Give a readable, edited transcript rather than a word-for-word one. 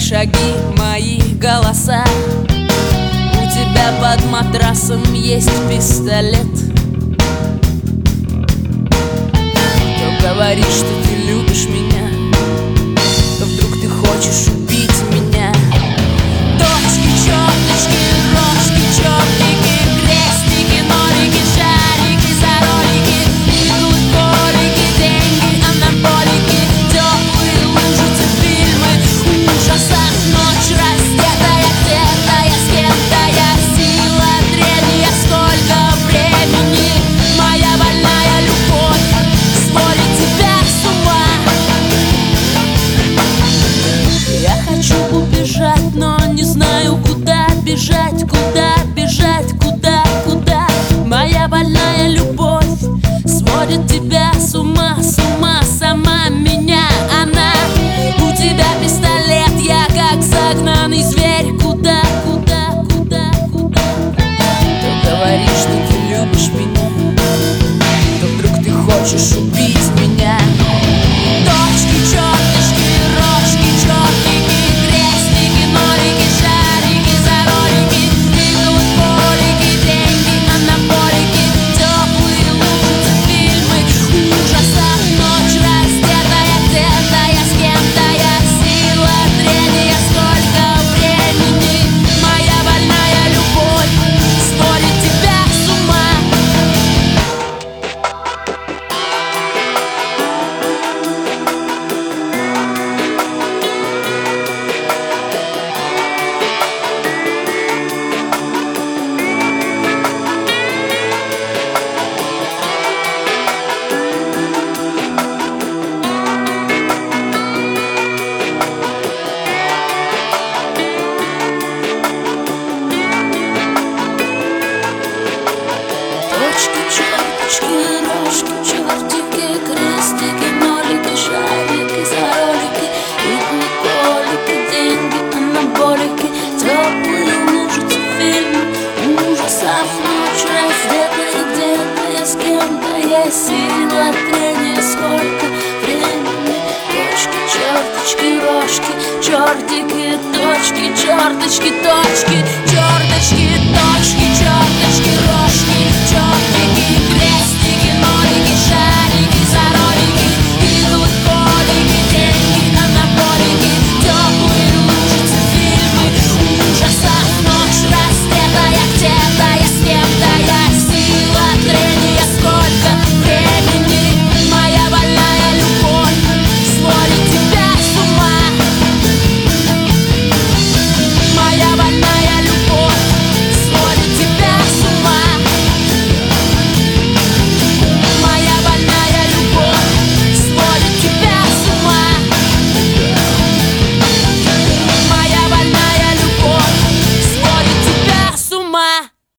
шаги, мои голоса. У тебя под матрасом есть пистолет. То говоришь, что ты любишь меня, то вдруг ты хочешь убить меня. Точки, черточки, рожки, чертики, крестики, нолики, шарики, заролики, иглы, колики, деньги, анаболики, теплые лужицы, фильмы ужасов, ночь раздетая, где-то я с кем-то, я сила древняя, сколько времени, моя больная любовь сводит тебя с ума. Я хочу убежать, но не знаю, куда бежать, куда бежать, куда. Моя больная любовь сводит тебя с ума, сама меня она. У тебя пистолет, я как загнанный зверь. Куда? То говоришь, что ты любишь меня, то вдруг ты хочешь убить меня. Точки, черточки, рожки, чертики, крестики, нолики, шарики, заролики, иглы, колики, деньги, анаболики, теплые лужицы, фильмы ужасов, ночь раздетая, где-то я с кем-то, я сила трения, сколько времени, моя больная любовь сводит тебя с ума. Точки, черточки, рожки, чертики, крестики, нолики, шарики, заролики, иглы, колики, деньги, анаболики, теплые лужицы, фильмы ужасов, ночь раздетая, где-то я с кем-то, я сила трения, сколько времени. Точки, черточки, рожки, чертики, точки, черточки, точки, черточки, точки, черточки, рожки.